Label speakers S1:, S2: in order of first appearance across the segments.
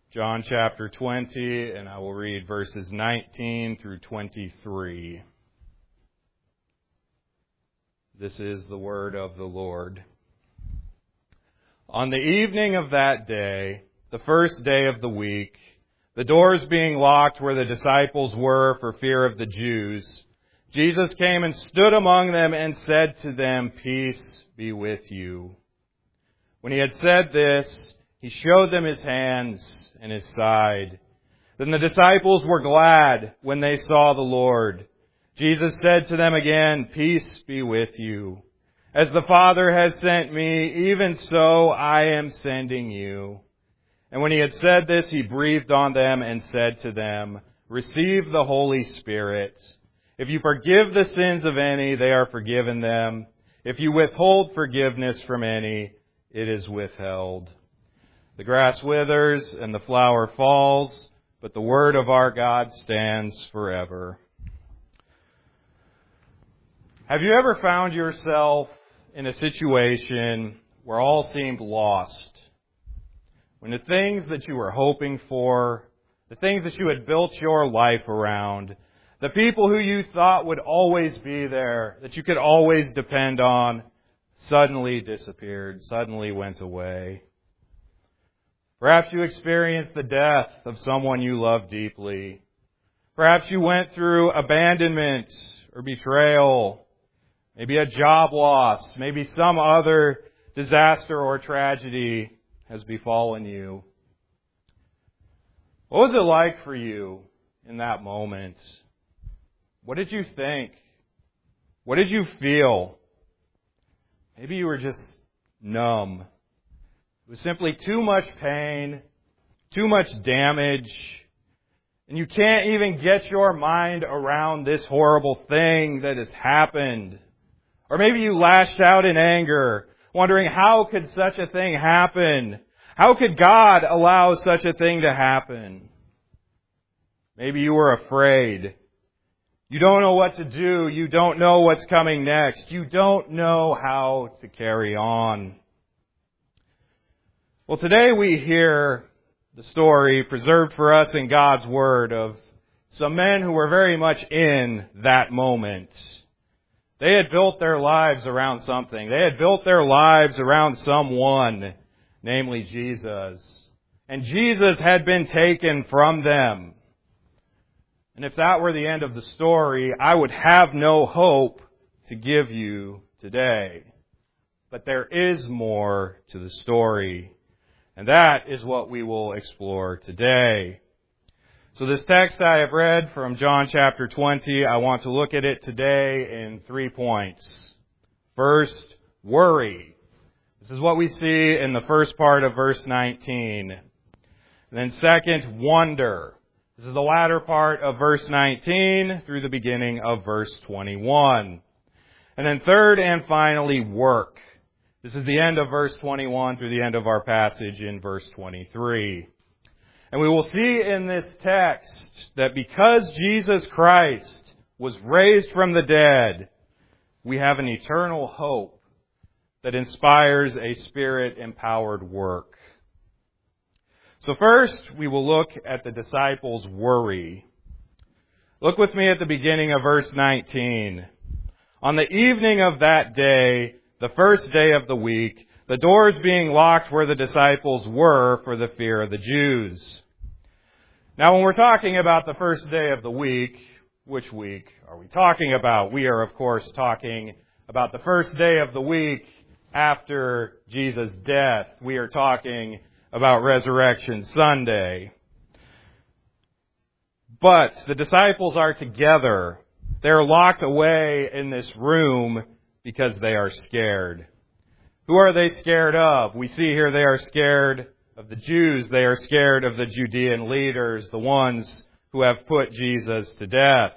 S1: John chapter 20, and I will read verses 19 through 23. This is the word of the Lord. On the evening of that day, the first day of the week, the doors being locked where the disciples were for fear of the Jews, Jesus came and stood among them and said to them, "Peace be with you." When he had said this, he showed them his hands and his side. Then the disciples were glad when they saw the Lord. Jesus said to them again, "Peace be with you. As the Father has sent me, even so I am sending you." And when he had said this, he breathed on them and said to them, "Receive the Holy Spirit. If you forgive the sins of any, they are forgiven them. If you withhold forgiveness from any, it is withheld." The grass withers and the flower falls, but the word of our God stands forever. Have you ever found yourself in a situation where all seemed lost? When the things that you were hoping for, the things that you had built your life around, the people who you thought would always be there, that you could always depend on, suddenly disappeared, suddenly went away. Perhaps you experienced the death of someone you loved deeply. Perhaps you went through abandonment or betrayal, maybe a job loss, maybe some other disaster or tragedy has befallen you. What was it like for you in that moment? What did you think? What did you feel? Maybe you were just numb. It was simply too much pain, too much damage, and you can't even get your mind around this horrible thing that has happened. Or maybe you lashed out in anger, wondering how could such a thing happen? How could God allow such a thing to happen? Maybe you were afraid. You don't know what to do. You don't know what's coming next. You don't know how to carry on. Well, today we hear the story preserved for us in God's Word of some men who were very much in that moment. They had built their lives around something. They had built their lives around someone, namely Jesus. And Jesus had been taken from them. And if that were the end of the story, I would have no hope to give you today. But there is more to the story. And that is what we will explore today. So this text I have read from John chapter 20, I want to look at it today in 3 points. First, worry. This is what we see in the first part of verse 19. And then second, wonder. This is the latter part of verse 19 through the beginning of verse 21. And then third and finally, work. This is the end of verse 21 through the end of our passage in verse 23. And we will see in this text that because Jesus Christ was raised from the dead, we have an eternal hope that inspires a Spirit-empowered work. So first, we will look at the disciples' worry. Look with me at the beginning of verse 19. On the evening of that day, the first day of the week, the doors being locked where the disciples were for the fear of the Jews. Now, when we're talking about the first day of the week, which week are we talking about? We are, of course, talking about the first day of the week after Jesus' death. We are talking about Resurrection Sunday. But the disciples are together. They're locked away in this room because they are scared. Who are they scared of? We see here they are scared of the Jews. They are scared of the Judean leaders, the ones who have put Jesus to death.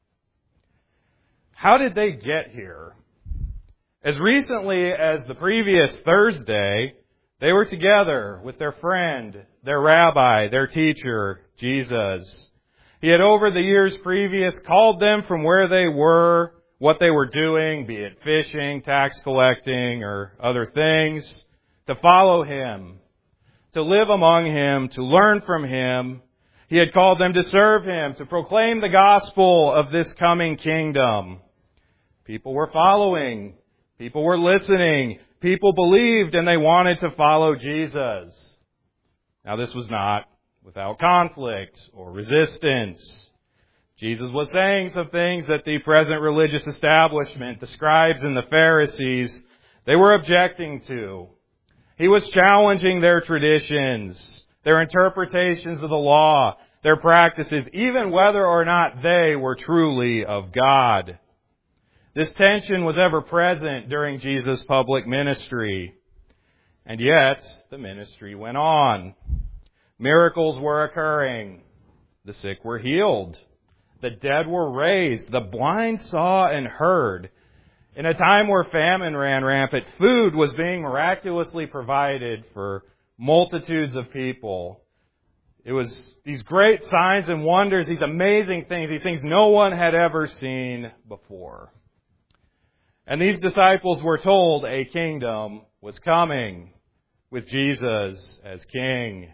S1: How did they get here? As recently as the previous Thursday, they were together with their friend, their rabbi, their teacher, Jesus. He had over the years previous called them from where they were, what they were doing, be it fishing, tax collecting, or other things, to follow him. to live among Him, to learn from Him. He had called them to serve Him, to proclaim the gospel of this coming kingdom. People were following. People were listening. People believed and they wanted to follow Jesus. Now this was not without conflict or resistance. Jesus was saying some things that the present religious establishment, the scribes and the Pharisees, they were objecting to. He was challenging their traditions, their interpretations of the law, their practices, even whether or not they were truly of God. This tension was ever present during Jesus' public ministry. And yet, the ministry went on. Miracles were occurring. The sick were healed. The dead were raised. The blind saw and heard. In a time where famine ran rampant, food was being miraculously provided for multitudes of people. It was these great signs and wonders, these amazing things, these things no one had ever seen before. And these disciples were told a kingdom was coming with Jesus as king.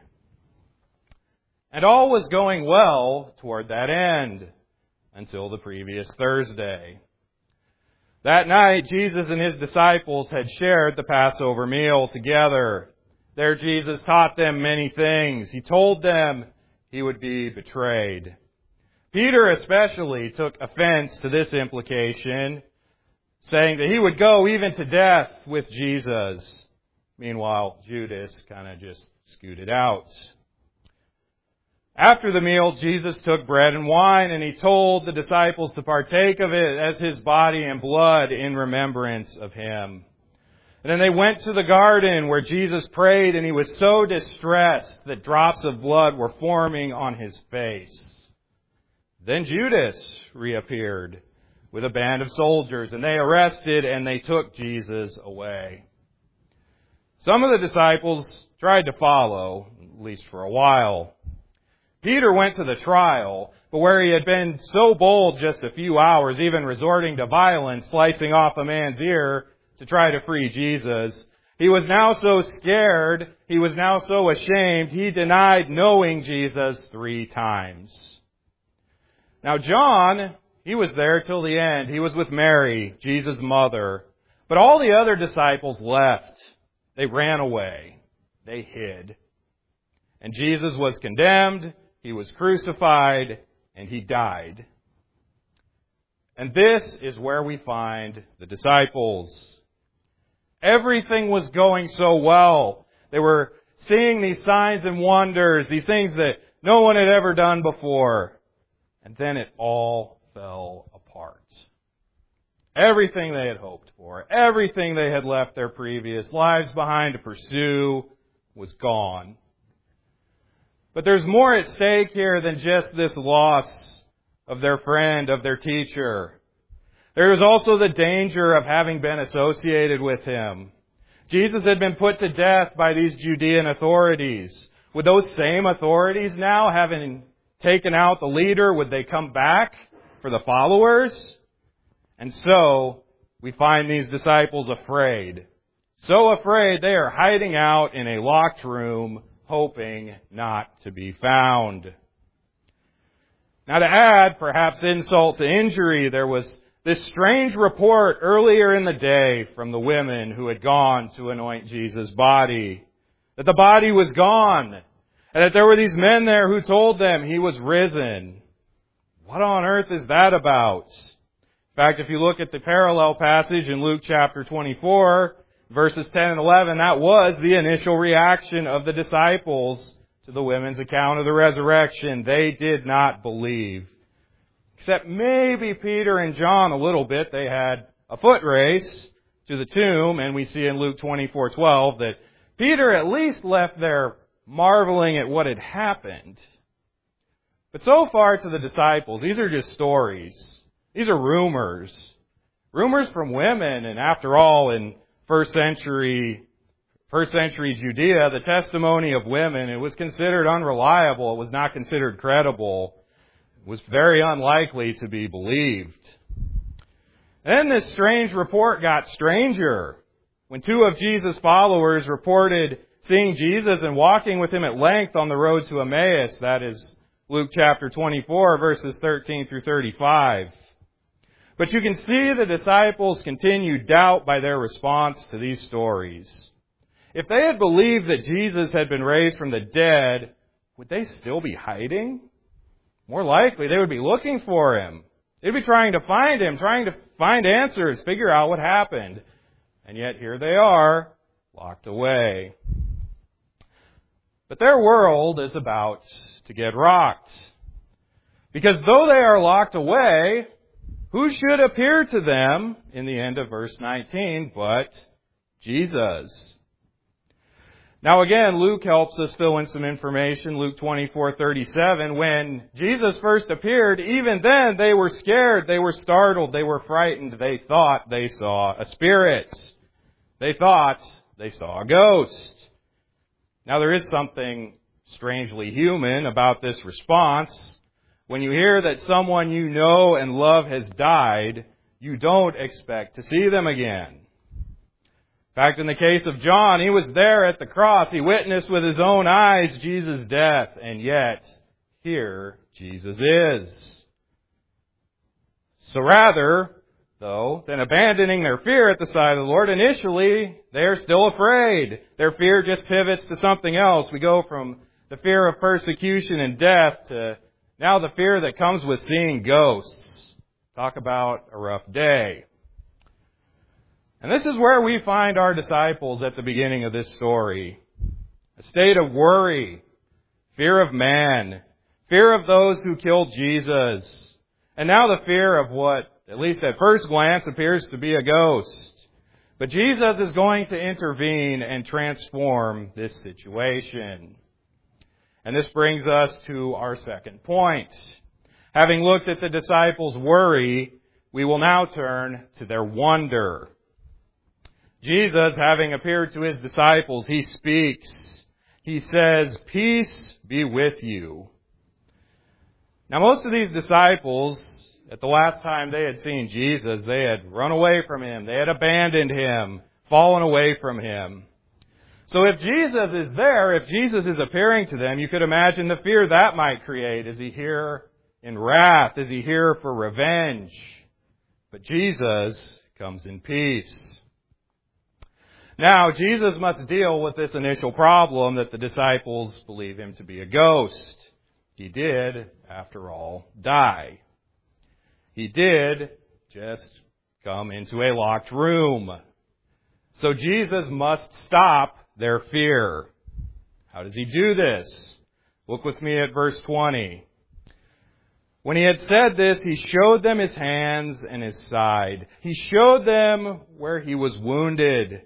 S1: And all was going well toward that end until the previous Thursday. That night, Jesus and His disciples had shared the Passover meal together. There Jesus taught them many things. He told them He would be betrayed. Peter especially took offense to this implication, saying that he would go even to death with Jesus. Meanwhile, Judas kind of just scooted out. After the meal, Jesus took bread and wine, and He told the disciples to partake of it as His body and blood in remembrance of Him. And then they went to the garden where Jesus prayed, and He was so distressed that drops of blood were forming on His face. Then Judas reappeared with a band of soldiers, and they arrested and they took Jesus away. Some of the disciples tried to follow, at least for a while. Peter went to the trial, but where he had been so bold just a few hours, even resorting to violence, slicing off a man's ear to try to free Jesus, he was now so scared, he was now so ashamed, he denied knowing Jesus 3 times. Now John, he was there till the end. He was with Mary, Jesus' mother. But all the other disciples left. They ran away. They hid. And Jesus was condemned, He was crucified, and He died. And this is where we find the disciples. Everything was going so well. They were seeing these signs and wonders, these things that no one had ever done before. And then it all fell apart. Everything they had hoped for, everything they had left their previous lives behind to pursue was gone. But there's more at stake here than just this loss of their friend, of their teacher. There is also the danger of having been associated with Him. Jesus had been put to death by these Judean authorities. Would those same authorities now, having taken out the leader, would they come back for the followers? And so, we find these disciples afraid. So afraid they are hiding out in a locked room, hoping not to be found. Now to add, perhaps insult to injury, there was this strange report earlier in the day from the women who had gone to anoint Jesus' body. That the body was gone. And that there were these men there who told them He was risen. What on earth is that about? In fact, if you look at the parallel passage in Luke chapter 24, verses 10 and 11, that was the initial reaction of the disciples to the women's account of the resurrection. They did not believe. Except maybe Peter and John a little bit. They had a foot race to the tomb, and we see in Luke 24:12 that Peter at least left there marveling at what had happened. But so far to the disciples, these are just stories. These are rumors. Rumors from women, and after all, in first century Judea, the testimony of women, it was considered unreliable. It was not considered credible. It was very unlikely to be believed. Then this strange report got stranger. When 2 of Jesus' followers reported seeing Jesus and walking with Him at length on the road to Emmaus. That is Luke chapter 24, verses 13 through 35. But you can see the disciples continue doubt by their response to these stories. If they had believed that Jesus had been raised from the dead, would they still be hiding? More likely, they would be looking for Him. They'd be trying to find Him, trying to find answers, figure out what happened. And yet here they are, locked away. But their world is about to get rocked. Because though they are locked away, who should appear to them in the end of verse 19 but Jesus? Now again, Luke helps us fill in some information. Luke 24:37, when Jesus first appeared, even then they were scared, they were startled, they were frightened. They thought they saw a spirit. They thought they saw a ghost. Now there is something strangely human about this response. When you hear that someone you know and love has died, you don't expect to see them again. In fact, in the case of John, he was there at the cross. He witnessed with his own eyes Jesus' death, and yet here Jesus is. So rather, though, than abandoning their fear at the sight of the Lord, initially they are still afraid. Their fear just pivots to something else. We go from the fear of persecution and death to now the fear that comes with seeing ghosts. Talk about a rough day. And this is where we find our disciples at the beginning of this story. A state of worry, fear of man, fear of those who killed Jesus, and now the fear of what, at least at first glance, appears to be a ghost. But Jesus is going to intervene and transform this situation. And this brings us to our second point. Having looked at the disciples' worry, we will now turn to their wonder. Jesus, having appeared to His disciples, He speaks. He says, "Peace be with you." Now most of these disciples, at the last time they had seen Jesus, they had run away from Him. They had abandoned Him, fallen away from Him. So if Jesus is there, if Jesus is appearing to them, you could imagine the fear that might create. Is He here in wrath? Is He here for revenge? But Jesus comes in peace. Now, Jesus must deal with this initial problem that the disciples believe Him to be a ghost. He did, after all, die. He did just come into a locked room. So Jesus must stop their fear. How does He do this? Look with me at verse 20. When He had said this, He showed them His hands and His side. He showed them where He was wounded.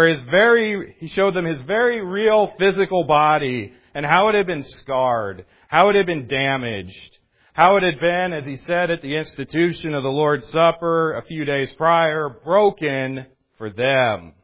S1: He showed them His very real physical body and how it had been scarred, how it had been damaged, how it had been, as He said at the institution of the Lord's Supper a few days prior, broken for them.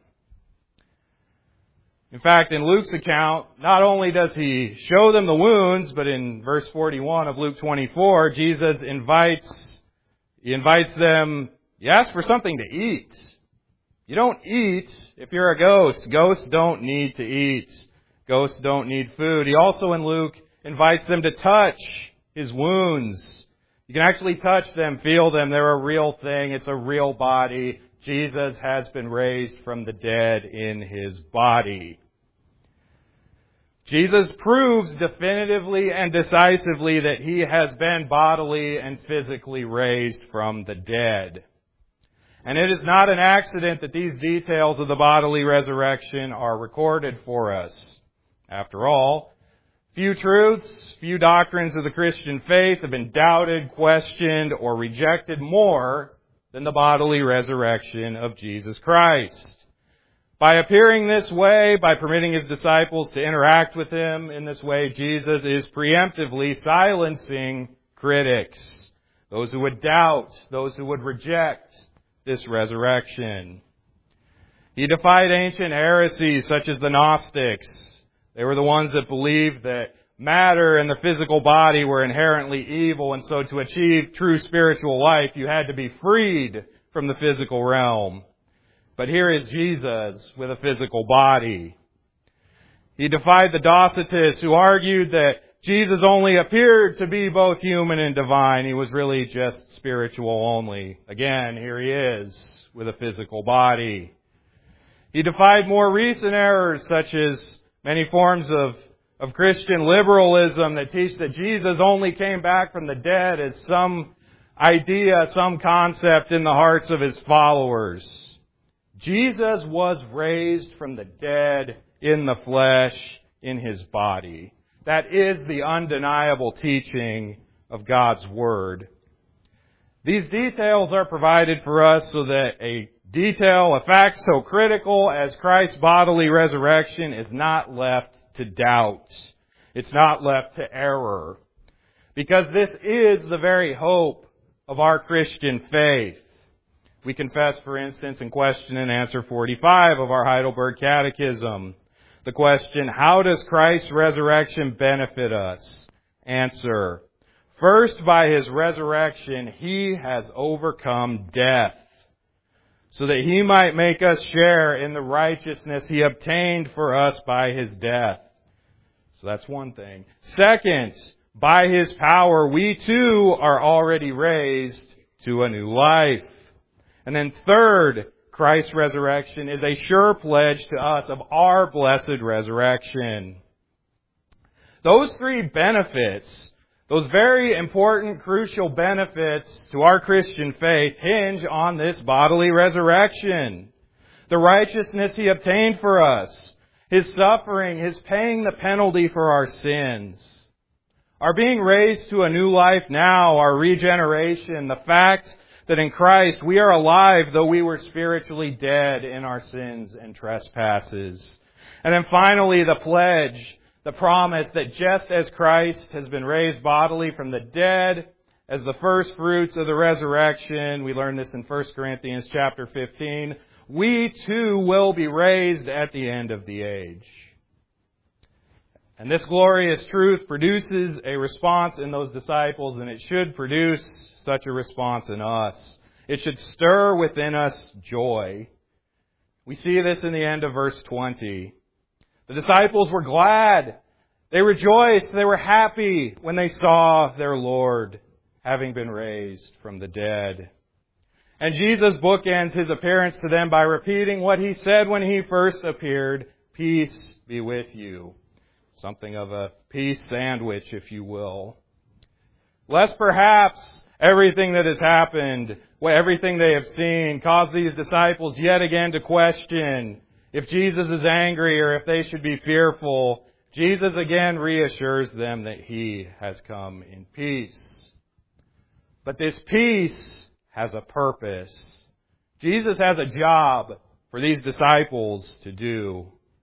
S1: In fact, in Luke's account, not only does He show them the wounds, but in verse 41 of Luke 24, Jesus invites them, He asks for something to eat. You don't eat if you're a ghost. Ghosts don't need to eat. Ghosts don't need food. He also in Luke invites them to touch His wounds. You can actually touch them, feel them. They're a real thing. It's a real body. Jesus has been raised from the dead in His body. Jesus proves definitively and decisively that He has been bodily and physically raised from the dead. And it is not an accident that these details of the bodily resurrection are recorded for us. After all, few truths, few doctrines of the Christian faith have been doubted, questioned, or rejected more than the bodily resurrection of Jesus Christ. By appearing this way, by permitting His disciples to interact with Him in this way, Jesus is preemptively silencing critics, those who would doubt, those who would reject this resurrection. He defied ancient heresies such as the Gnostics. They were the ones that believed that matter and the physical body were inherently evil, and so to achieve true spiritual life, you had to be freed from the physical realm. But here is Jesus with a physical body. He defied the Docetists, who argued that Jesus only appeared to be both human and divine. He was really just spiritual only. Again, here he is with a physical body. He defied more recent errors, such as many forms of Christian liberalism that teach that Jesus only came back from the dead as some idea, some concept in the hearts of His followers. Jesus was raised from the dead in the flesh, in His body. That is the undeniable teaching of God's Word. These details are provided for us so that a fact so critical as Christ's bodily resurrection is not left to doubt. It's not left to error. Because this is the very hope of our Christian faith. We confess, for instance, in question and answer 45 of our Heidelberg Catechism, the question, how does Christ's resurrection benefit us? Answer, first, by His resurrection, He has overcome death, so that He might make us share in the righteousness He obtained for us by His death. So that's one thing. Second, by His power, we too are already raised to a new life. And then third, Christ's resurrection is a sure pledge to us of our blessed resurrection. Those three benefits, those very important, crucial benefits to our Christian faith, hinge on this bodily resurrection. The righteousness He obtained for us, His suffering, His paying the penalty for our sins. Our being raised to a new life now, our regeneration, the fact that in Christ we are alive though we were spiritually dead in our sins and trespasses. And then finally the pledge, the promise that just as Christ has been raised bodily from the dead as the first fruits of the resurrection, we learn this in 1 Corinthians chapter 15, we too will be raised at the end of the age. And this glorious truth produces a response in those disciples, and it should produce such a response in us. It should stir within us joy. We see this in the end of verse 20. The disciples were glad. They rejoiced. They were happy when they saw their Lord having been raised from the dead. And Jesus bookends His appearance to them by repeating what He said when He first appeared, "Peace be with you." Something of a peace sandwich, if you will. Lest perhaps everything that has happened, everything they have seen, cause these disciples yet again to question if Jesus is angry or if they should be fearful. Jesus again reassures them that He has come in peace. But this peace has a purpose. Jesus has a job for these disciples to do.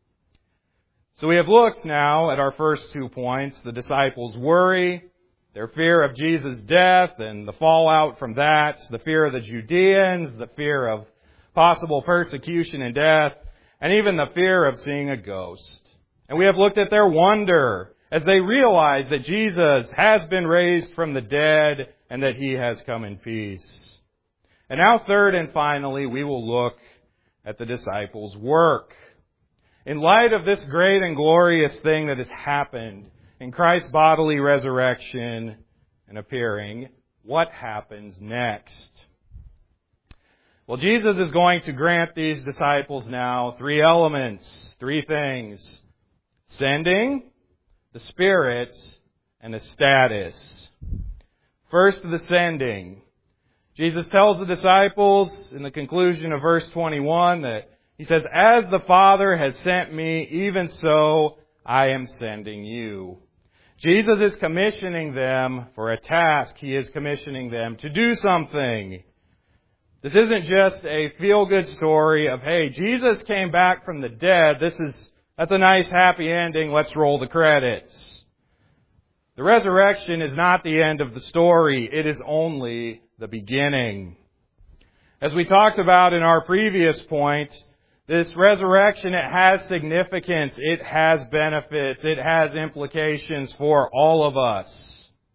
S1: So we have looked now at our first 2 points, the disciples' worry, their fear of Jesus' death and the fallout from that, the fear of the Judeans, the fear of possible persecution and death, and even the fear of seeing a ghost. And we have looked at their wonder as they realize that Jesus has been raised from the dead and that He has come in peace. And now third and finally, we will look at the disciples' work. In light of this great and glorious thing that has happened in Christ's bodily resurrection and appearing, what happens next? Well, Jesus is going to grant these disciples now 3 elements, 3 things: sending, the Spirit, and a status. First, the sending. Jesus tells the disciples in the conclusion of verse 21 that He says, "As the Father has sent me, even so I am sending you." Jesus is commissioning them for a task. He is commissioning them to do something. This isn't just a feel-good story of, hey, Jesus came back from the dead. That's a nice happy ending. Let's roll the credits. The resurrection is not the end of the story. It is only the beginning. As we talked about in our previous point, this resurrection, it has significance, it has benefits, it has implications for all of us.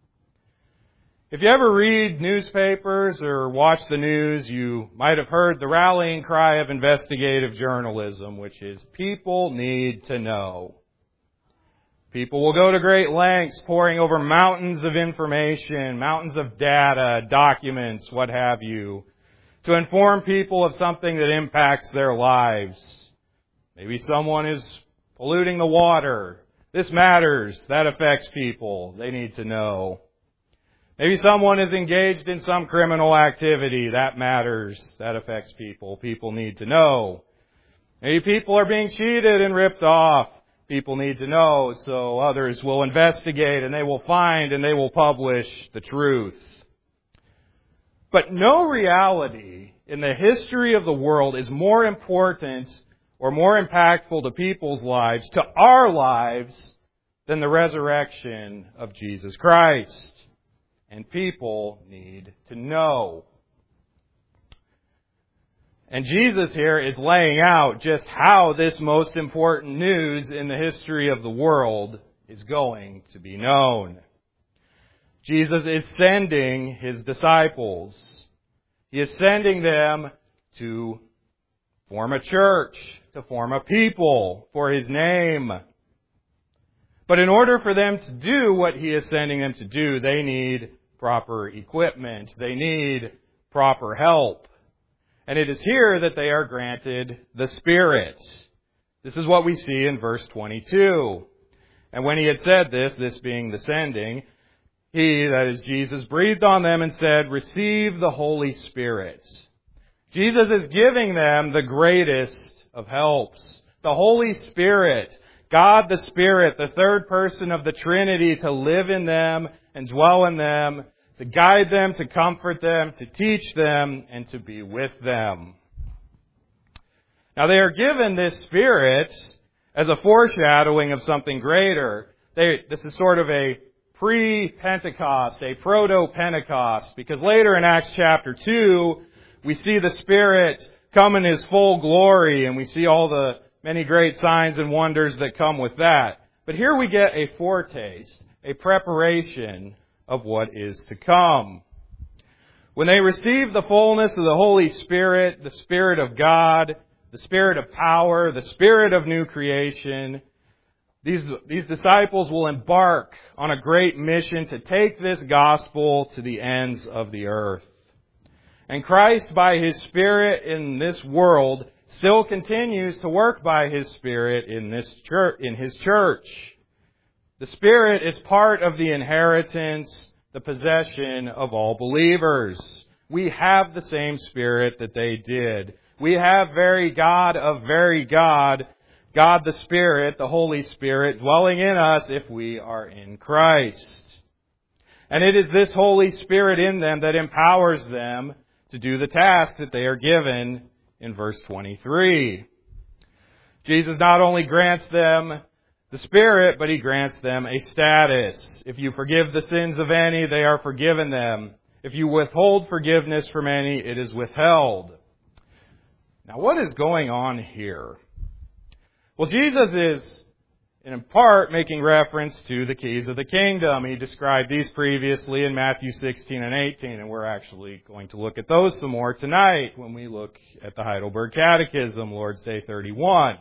S1: If you ever read newspapers or watch the news, you might have heard the rallying cry of investigative journalism, which is, people need to know. People will go to great lengths, poring over mountains of information, mountains of data, documents, what have you, to inform people of something that impacts their lives. Maybe someone is polluting the water. This matters. That affects people. They need to know. Maybe someone is engaged in some criminal activity. That matters. That affects people. People need to know. Maybe people are being cheated and ripped off. People need to know, so others will investigate and they will find and they will publish the truth. But no reality in the history of the world is more important or more impactful to people's lives, to our lives, than the resurrection of Jesus Christ. And people need to know. And Jesus here is laying out just how this most important news in the history of the world is going to be known. Jesus is sending His disciples. He is sending them to form a church, to form a people for His name. But in order for them to do what He is sending them to do, they need proper equipment. They need proper help. And it is here that they are granted the Spirit. This is what we see in verse 22. And when He had said this, this being the sending, He, that is Jesus, breathed on them and said, "Receive the Holy Spirit." Jesus is giving them the greatest of helps. The Holy Spirit, God the Spirit, the third person of the Trinity, to live in them and dwell in them, to guide them, to comfort them, to teach them, and to be with them. Now they are given this Spirit as a foreshadowing of something greater. This is sort of a pre-Pentecost, a proto-Pentecost, because later in Acts chapter 2, we see the Spirit come in His full glory, and we see all the many great signs and wonders that come with that. But here we get a foretaste, a preparation of what is to come. When they receive the fullness of the Holy Spirit, the Spirit of God, the Spirit of power, the Spirit of new creation, these disciples will embark on a great mission to take this gospel to the ends of the earth. And Christ, by His Spirit in this world, still continues to work by His Spirit in His church. The Spirit is part of the inheritance, the possession of all believers. We have the same Spirit that they did. We have very God of very God, God the Spirit, the Holy Spirit, dwelling in us if we are in Christ. And it is this Holy Spirit in them that empowers them to do the task that they are given in verse 23. Jesus not only grants them the Spirit, but He grants them a status. If you forgive the sins of any, they are forgiven them. If you withhold forgiveness from any, it is withheld. Now, what is going on here? Well, Jesus is, in part, making reference to the keys of the kingdom. He described these previously in Matthew 16 and 18, and we're actually going to look at those some more tonight when we look at the Heidelberg Catechism, Lord's Day 31.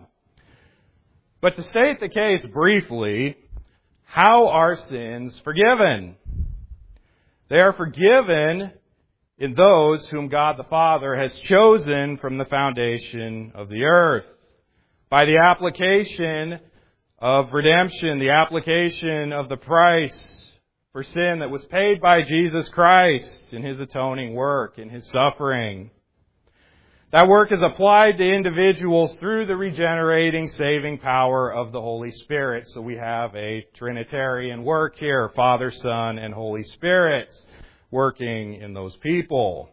S1: But to state the case briefly, how are sins forgiven? They are forgiven in those whom God the Father has chosen from the foundation of the earth. By the application of redemption, the application of the price for sin that was paid by Jesus Christ in His atoning work, in His suffering. That work is applied to individuals through the regenerating, saving power of the Holy Spirit. So we have a Trinitarian work here, Father, Son, and Holy Spirit working in those people.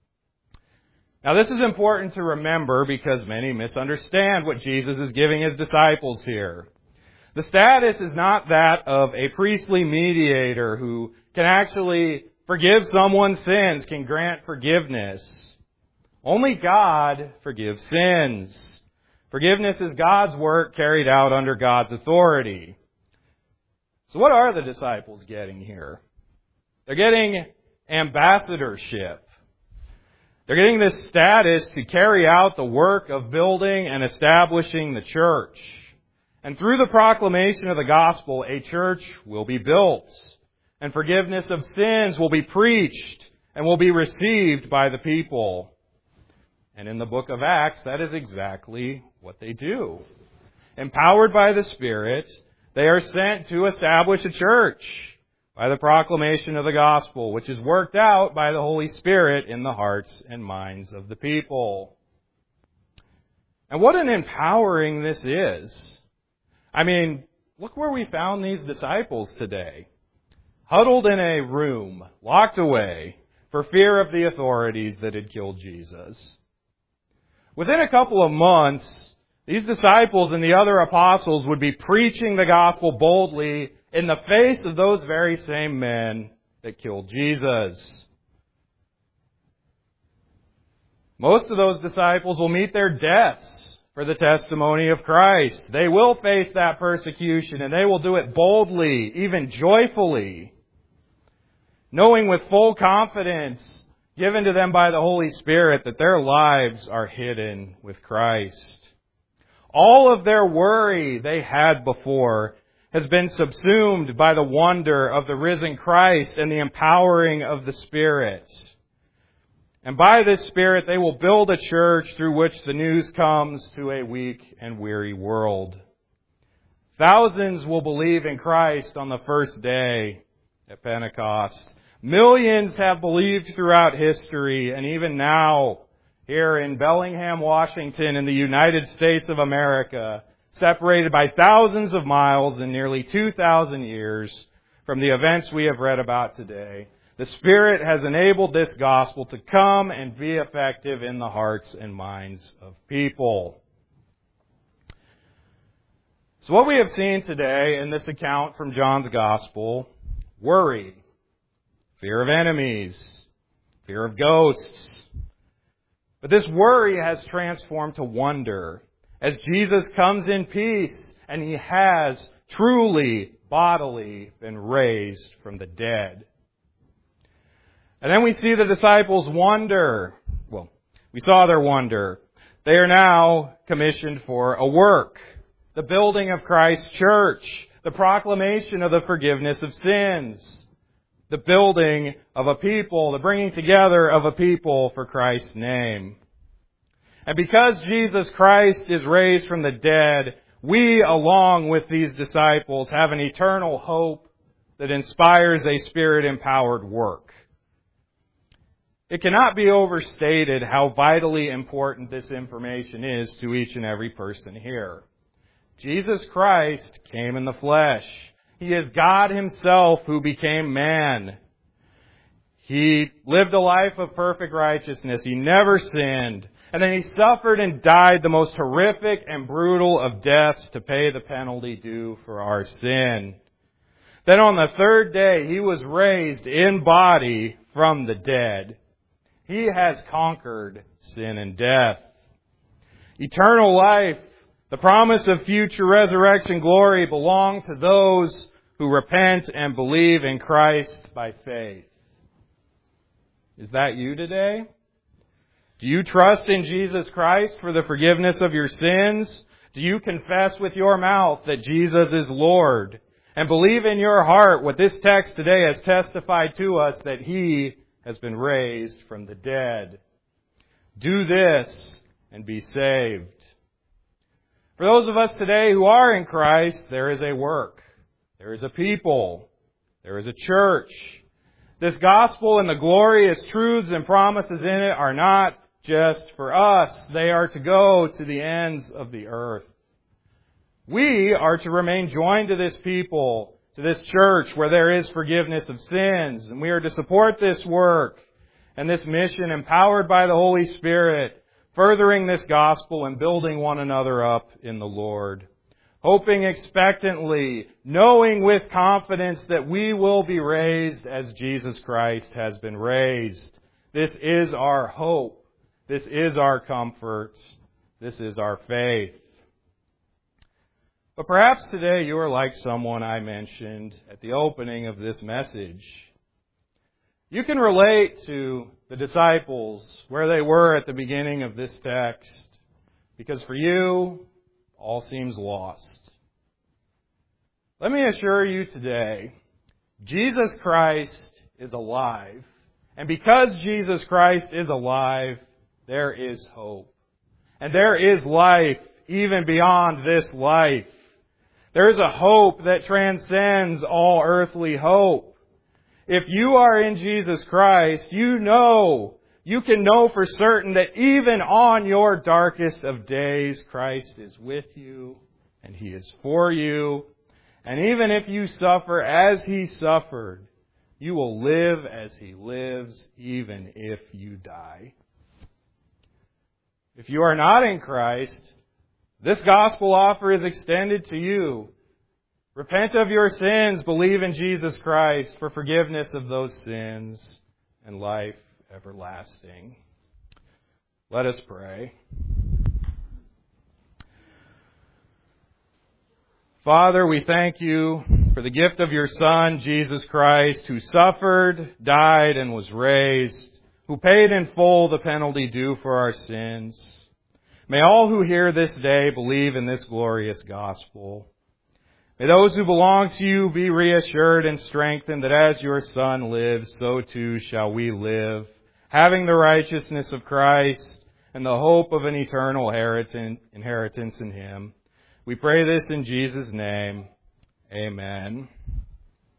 S1: Now this is important to remember because many misunderstand what Jesus is giving His disciples here. The status is not that of a priestly mediator who can actually forgive someone's sins, can grant forgiveness. Only God forgives sins. Forgiveness is God's work carried out under God's authority. So what are the disciples getting here? They're getting ambassadorship. They're getting this status to carry out the work of building and establishing the church. And through the proclamation of the gospel, a church will be built, and forgiveness of sins will be preached and will be received by the people. And in the book of Acts, that is exactly what they do. Empowered by the Spirit, they are sent to establish a church by the proclamation of the gospel, which is worked out by the Holy Spirit in the hearts and minds of the people. And what an empowering this is. I mean, look where we found these disciples today. Huddled in a room, locked away, for fear of the authorities that had killed Jesus. Within a couple of months, these disciples and the other apostles would be preaching the gospel boldly in the face of those very same men that killed Jesus. Most of those disciples will meet their deaths for the testimony of Christ. They will face that persecution, and they will do it boldly, even joyfully, knowing with full confidence given to them by the Holy Spirit that their lives are hidden with Christ. All of their worry they had before has been subsumed by the wonder of the risen Christ and the empowering of the Spirit. And by this Spirit they will build a church through which the news comes to a weak and weary world. Thousands will believe in Christ on the first day at Pentecost. Millions have believed throughout history, and even now, here in Bellingham, Washington, in the United States of America, separated by thousands of miles and nearly 2,000 years from the events we have read about today, the Spirit has enabled this gospel to come and be effective in the hearts and minds of people. So what we have seen today in this account from John's gospel, worry, fear of enemies, fear of ghosts. But this worry has transformed to wonder as Jesus comes in peace and He has truly, bodily been raised from the dead. And then we see the disciples wonder. Well, we saw their wonder. They are now commissioned for a work. The building of Christ's church. The proclamation of the forgiveness of sins. The building of a people. The bringing together of a people for Christ's name. And because Jesus Christ is raised from the dead, we, along with these disciples, have an eternal hope that inspires a Spirit-empowered work. It cannot be overstated how vitally important this information is to each and every person here. Jesus Christ came in the flesh. He is God Himself who became man. He lived a life of perfect righteousness. He never sinned. And then He suffered and died the most horrific and brutal of deaths to pay the penalty due for our sin. Then on the third day, He was raised in body from the dead. He has conquered sin and death. Eternal life, the promise of future resurrection glory, belong to those who repent and believe in Christ by faith. Is that you today? Do you trust in Jesus Christ for the forgiveness of your sins? Do you confess with your mouth that Jesus is Lord? And believe in your heart what this text today has testified to us, that He has been raised from the dead. Do this and be saved. For those of us today who are in Christ, there is a work. There is a people. There is a church. This gospel and the glorious truths and promises in it are not just for us. They are to go to the ends of the earth. We are to remain joined to this people, to this church where there is forgiveness of sins. And we are to support this work and this mission empowered by the Holy Spirit, furthering this gospel and building one another up in the Lord. Hoping expectantly, knowing with confidence that we will be raised as Jesus Christ has been raised. This is our hope. This is our comfort. This is our faith. But perhaps today you are like someone I mentioned at the opening of this message. You can relate to the disciples where they were at the beginning of this text, because for you, all seems lost. Let me assure you today, Jesus Christ is alive. And because Jesus Christ is alive, there is hope. And there is life even beyond this life. There is a hope that transcends all earthly hope. If you are in Jesus Christ, you can know for certain that even on your darkest of days, Christ is with you and He is for you. And even if you suffer as He suffered, you will live as He lives, even if you die. If you are not in Christ, this gospel offer is extended to you. Repent of your sins, believe in Jesus Christ for forgiveness of those sins and life everlasting. Let us pray. Father, we thank you for the gift of your Son, Jesus Christ, who suffered, died, and was raised, who paid in full the penalty due for our sins. May all who hear this day believe in this glorious gospel. May those who belong to you be reassured and strengthened that as your Son lives, so too shall we live, having the righteousness of Christ and the hope of an eternal inheritance in Him. We pray this in Jesus' name. Amen.